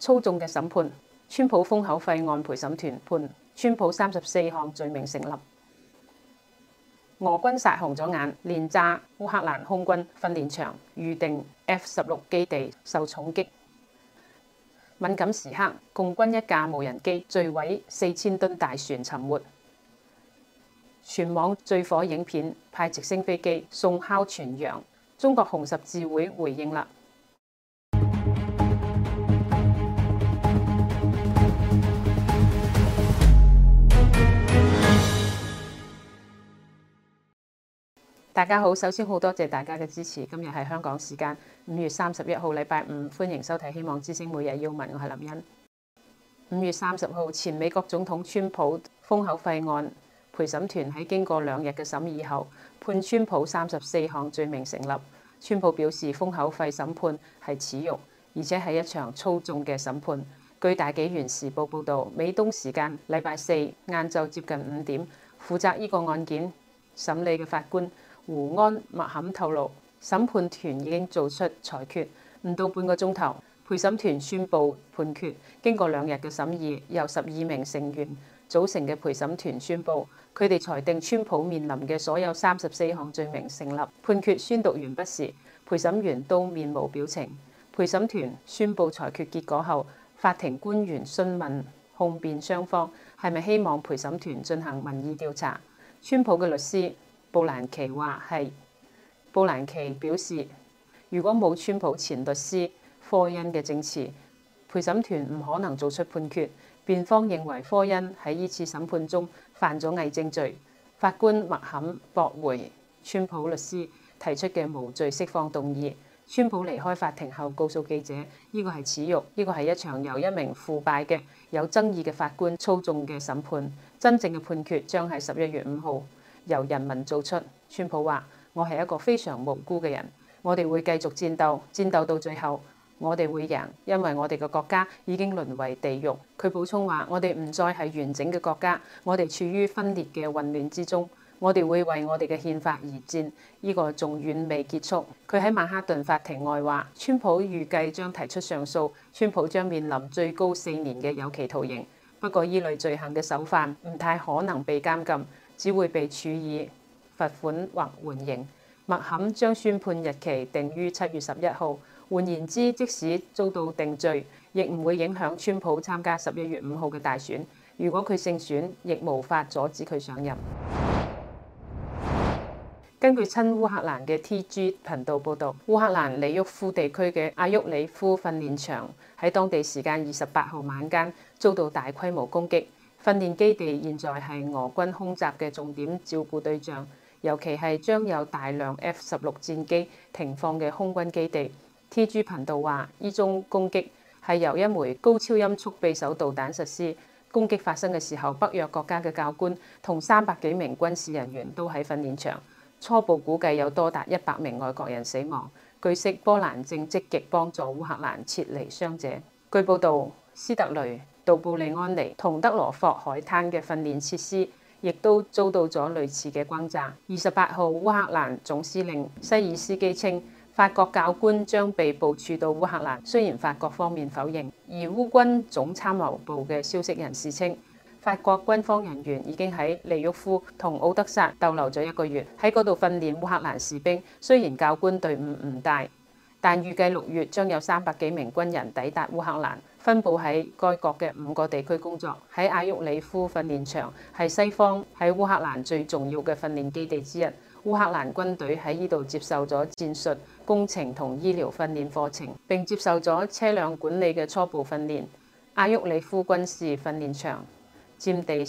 操縱嘅審判。川普封口費案陪審團判川普34項罪名成立。俄軍殺紅咗眼，連炸烏克蘭空軍訓練場，預定 F-16基地受重擊。敏感時刻，共軍一架無人機墜毀4000噸大船沉沒。全網最火影片派直升飛機送烤全羊，中國紅十字會回應啦。大家好，首先好多謝大家嘅支持。今日係香港時間5月31號，禮拜五，歡迎收睇《希望之聲每日要聞》，我係林茵。5月30號，前美國總統川普封口費案陪審團喺經過2日嘅審議後，判川普34項罪名成立。川普表示封口費審判係恥辱，而且係一場操縱嘅審判。據大紀元時報報導，美東時間禮拜四晏晝接近5點，負責呢個案件審理嘅法官胡安麥坎透露，審判團已經做出裁決，唔到半個鐘頭，陪審團宣布判決。經過2日嘅審議，由12名成員組成嘅陪審團宣布，佢哋裁定川普面臨嘅所有34項罪名成立。判決宣讀完畢時，陪審員都面無表情。陪審團宣布裁決結果後，法庭官員詢問控辯雙方係咪希望陪審團進行民意調查。川普嘅律師布蘭奇話係。布蘭奇表示，如果冇川普前律師科恩嘅證詞，陪審團唔可能做出判決。辯方認為科恩喺呢次審判中犯咗偽證罪。法官麥坎駁回川普律師提出嘅無罪釋放動議。川普離開法庭後告訴記者，呢個係恥辱，呢個係一場由一名腐敗嘅有爭議嘅法官操縱嘅審判。真正嘅判決將係11月5號由人民做出。川普話：我係一個非常無辜嘅人，我哋會繼續戰鬥，戰鬥到最後，我哋會贏，因為我哋嘅國家已經淪為地獄。佢補充話：我哋唔再係完整嘅國家，我哋處於分裂嘅混亂之中，我哋會為我哋嘅憲法而戰，呢個仲遠未結束。佢喺曼哈頓法庭外話，川普預計將提出上訴，川普將面臨最高4年嘅有期徒刑。不過依類罪行嘅首犯唔太可能被監禁，只會被處以罰款或緩刑。麥坎將宣判日期定於7月11號。換言之，即使遭到定罪，亦唔會影響川普參加11月5號嘅大選。如果佢勝選，亦無法阻止佢上任。根據親烏克蘭嘅 TG 頻道報導，烏克蘭利沃夫地區嘅阿沃里夫訓練場喺當地時間28號晚間遭到大規模攻擊。訓練基地現在係俄軍空襲嘅重點照顧對象，尤其係將有大量 F-16戰機停放嘅空軍基地。TG 頻道話，呢宗攻擊係由一枚高超音速匕首導彈實施。攻擊發生嘅時候，北約國家嘅教官同300幾名軍事人員都喺訓練場。初步估計有多達100名外國人死亡。據悉，波蘭正積極幫助烏克蘭撤離傷者。據報導，斯特雷、杜布利安尼同德羅霍海灘嘅訓練設施亦都遭到咗類似嘅轟炸。28號，烏克蘭總司令西爾斯基稱，法國教官將被部署到烏克蘭，雖然法國方面否認。而烏軍總參謀部嘅消息人士稱，法國軍方人員已經喺利沃夫同奧德薩逗留咗1個月，喺嗰度訓練烏克蘭士兵。雖然教官隊伍唔大，但預計6月將有300幾名軍人抵達烏克蘭，分佈喺該國嘅5個地區工作。喺阿沃里夫訓練場係西方喺烏克蘭最重要嘅訓練基地之一。烏克蘭軍隊喺呢度接受咗戰術、工程同醫療訓練課程，並接受咗車輛管理嘅初步訓練。阿沃里夫軍事訓練場佔地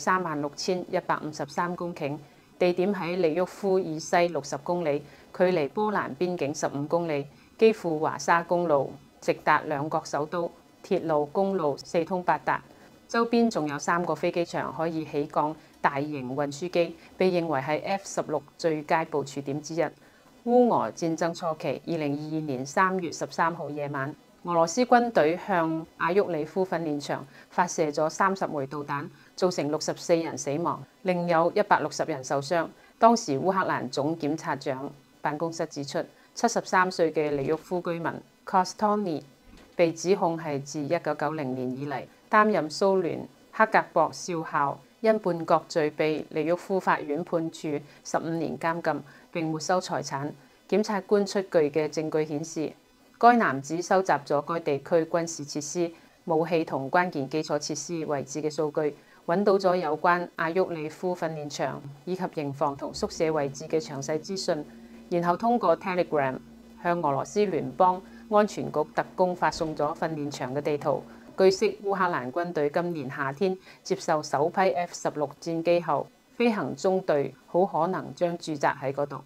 36,153公頃，地點喺利沃夫以西60公里，距離波蘭邊境15公里，基輔華沙公路直達兩國首都，鐵路、公路四通八達。周邊仲有3個飛機場可以起降大型運輸機，被認為係 F-16最佳部署點之一。烏俄戰爭初期，2022年3月13號夜晚，俄羅斯軍隊向阿沃里夫訓練場發射咗30枚導彈，造成64人死亡，另有160人受傷。當時烏克蘭總檢察長辦公室指出，73歲嘅利沃夫居民 Kostony 被指控係自1990年以嚟擔任蘇聯克格勃少校，因叛國罪被利沃夫法院判處15年監禁並沒收財產。檢察官出具嘅證據顯示，該男子收集咗該地區軍事設施、武器同關鍵基礎設施位置嘅數據，揾到咗有關阿沃里夫訓練場以及營房同宿舍位置嘅詳細資訊，然後通過 Telegram 向俄羅斯聯邦安全局特工發送咗訓練場嘅地圖。據悉，烏克蘭軍隊今年夏天接受首批 F-16戰機後，飛行中隊好可能將駐紮喺嗰度。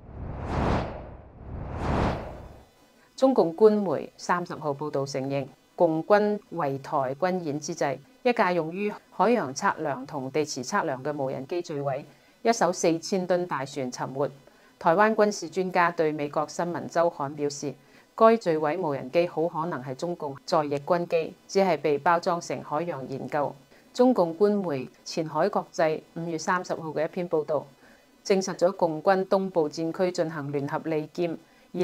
中共官媒30號報導承認，共軍圍台軍演之際，一架用於海洋測量同地磁測量嘅無人機墜毀，一艘4000噸大船沉沒。台灣軍事專家對美國新聞週刊表示，該墜毀無人機好可能係中共在役軍機，只係被包裝成海洋研究。中共官媒前海國際5月30號嘅一篇報導，證實咗共軍東部戰區進行聯合利劍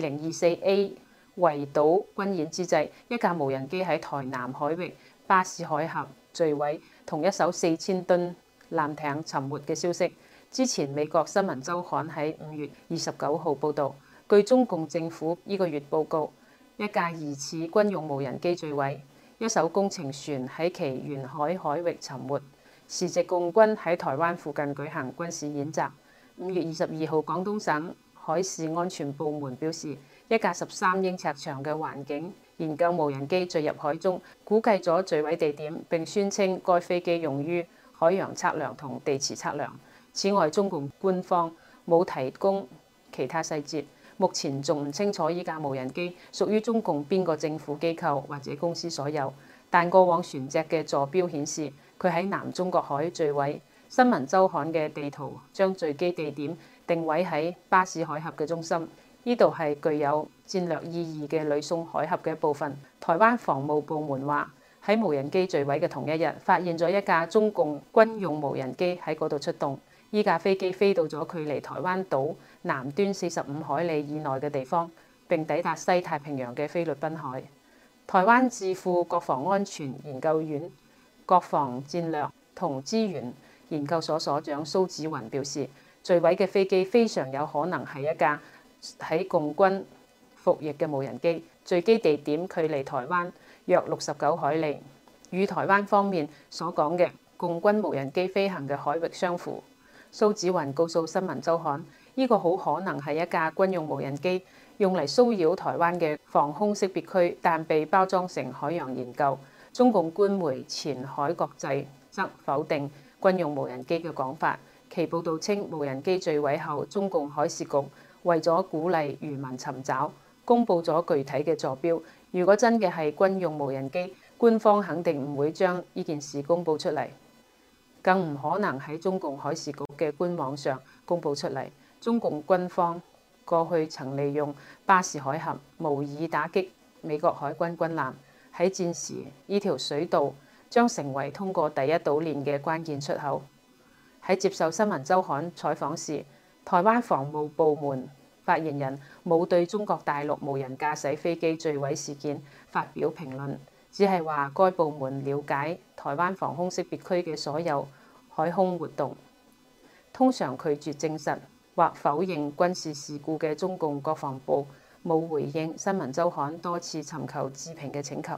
2024A 圍島軍演之際，一架無人機喺台南海域巴士海峽墜毀，同一艘4000噸艦艇沉沒嘅消息。之前美國新聞週刊喺5月29號報導，據中共政府呢個月報告，一架疑似軍用無人機墜毀，一艘工程船喺其沿海海域沉沒。時值共軍喺台灣附近舉行軍事演習。5月22號，廣東省海事安全部門表示，一架13英尺長嘅環境研究無人機墜入海中，估計咗墜毀地點，並宣稱該飛機用於海洋測量同地磁測量。此外，中共官方冇提供其他細節，目前仲唔清楚依架無人機屬於中共邊個政府機構或者公司所有。但過往船隻嘅坐標顯示佢喺南中國海墜毀。新聞週刊嘅地圖將墜機地點定位喺巴士海峽嘅中心。呢度係具有戰略意義嘅呂宋海峽嘅一部分。台灣防務部門話，喺無人機墜毀嘅同一日，發現咗一架中共軍用無人機喺嗰度出動。依架飛機飛到咗距離台灣島南端45海里以內嘅地方，並抵達西太平洋嘅菲律賓海。台灣智庫國防安全研究院國防戰略同資源研究所所長蘇子雲表示，墜毀嘅飛機非常有可能係一架喺共軍服役嘅無人機，墜機地點距離台灣約69海里，與台灣方面所講嘅共軍無人機飛行嘅海域相符。蘇子雲告訴新聞週刊，呢個好可能係一架軍用無人機，用嚟騷擾台灣嘅防空識別區，但被包裝成海洋研究。中共官媒前海國際則否定軍用無人機嘅講法，其報導稱無人機墜毀後，中共海事局為咗鼓勵漁民尋找，公佈咗具體嘅坐標。如果真嘅係軍用無人機，官方肯定唔會將呢件事公佈出嚟，更唔可能喺中共海事局嘅官網上公佈出嚟。中共軍方過去曾利用巴士海峽模擬打擊美國海軍軍艦，喺戰時呢條水道將成為通過第一島鏈嘅關鍵出口。喺接受新聞週刊採訪時，台灣防務部門發言人冇對中國大陸無人駕駛飛機墜毀事件發表評論，只係話該部門了解台灣防空識別區嘅所有海空活動。通常拒絕證實或否認軍事事故嘅中共國防部冇回應新聞週刊多次尋求置評嘅請求。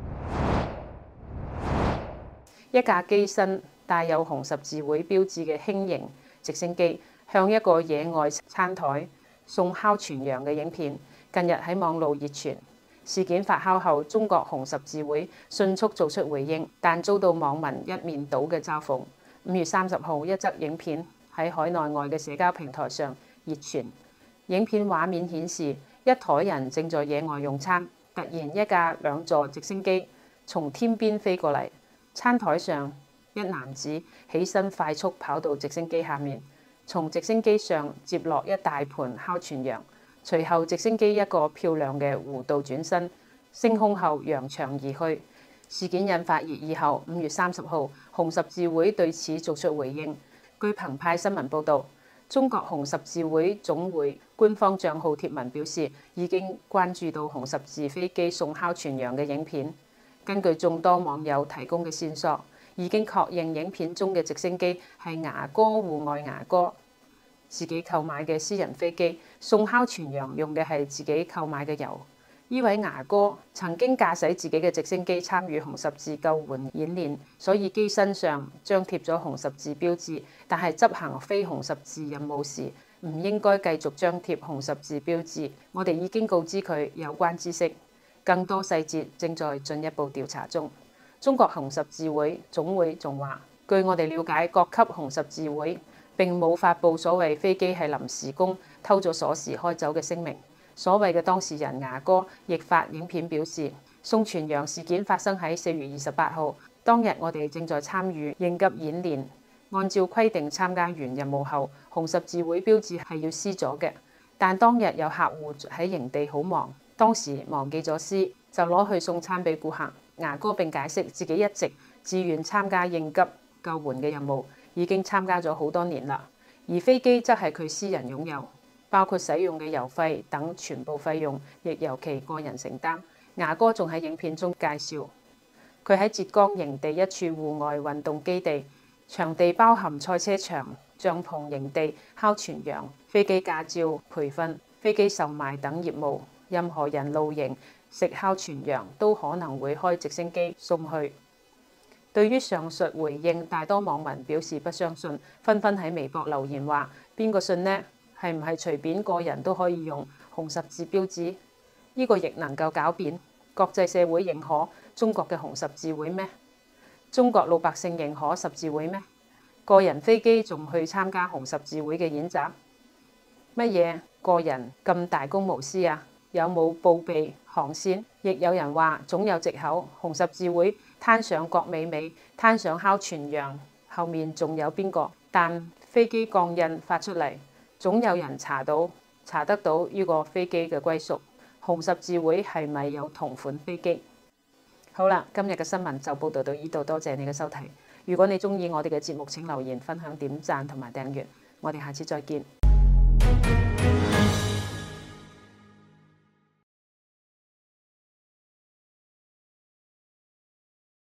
一架機身帶有紅十字會標誌嘅輕型直升機向一個野外餐台送烤全羊嘅影片，近日喺網路熱傳。事件發酵後，中國紅十字會迅速做出回應，但遭到網民一面倒嘅嘲諷。5月30號，一則影片喺海內外嘅社交平台上熱傳。影片畫面顯示一枱人正在野外用餐，突然一架2座直升機從天邊飛過嚟。餐台上一男子起身快速跑到直升機下面，從直升機上接落一大盤烤全羊。隨後直升機一個漂亮嘅弧度轉身，升空後揚長而去。事件引發熱議後，5月30號，紅十字會對此作出回應。據澎湃新聞報導， 中國紅十字會總會官方帳號貼文表示，已經關注到紅十字飛機送烤全羊嘅影片。根據眾多網友提供嘅線索，已經確認影片中嘅直升機係牙哥戶外牙哥自己購買嘅私人飛機，送烤全羊用嘅係自己購買嘅油。呢位牙哥曾經駕駛自己嘅直升機參與紅十字救援演練，所以機身上張貼咗紅十字標誌，但係執行非紅十字任務時唔應該繼續張貼紅十字標誌。我哋已經告知佢有關知識，更多細節正在進一步調查中。中國紅十字會總會仲話，據我哋了解，各級紅十字會並冇發布所謂飛機係臨時工偷咗鎖匙開走嘅聲明。所謂嘅當事人牙哥亦發影片表示，送全羊事件發生喺4月28號，當日我哋正在參與應急演練，按照規定參加完任務後，紅十字會標誌係要撕咗嘅，但當日有客戶喺營地好忙，當時忘記咗撕，就攞去送餐俾顧客。牙哥並解釋自己一直自願參加應急救援嘅任務，已經參加咗好多年啦，而飛機則係佢私人擁有，包括使用嘅油費等全部費用，亦由其個人承擔。牙哥仲喺影片中介紹，佢喺浙江營地一處戶外運動基地，場地包含賽車場、帳篷營地、烤全羊、飛機駕照培訓、飛機售賣等業務。任何人露營食烤全羊都可能會開直升機送去。對於上述回應，大多網民表示不相信，紛紛喺微博留言話：邊個信呢？係唔係隨便個人都可以用紅十字標誌？呢個亦能夠狡辯。國際社會認可中國嘅紅十字會咩？中國老百姓認可十字會咩？個人飛機仲去參加紅十字會嘅演習？乜嘢個人咁大公無私啊？有冇報備航線？亦有人話總有藉口，紅十字會攤上郭美美，攤上烤全羊，後面仲有邊個？但飛機鋼印發出嚟，總有人查得到呢個飛機嘅歸屬。紅十字會係咪有同款飛機？好啦，今日嘅新聞就報道到呢度，多謝你嘅收睇。如果你鍾意我哋嘅節目，請留言、分享、點讚同埋訂閱。我哋下次再見。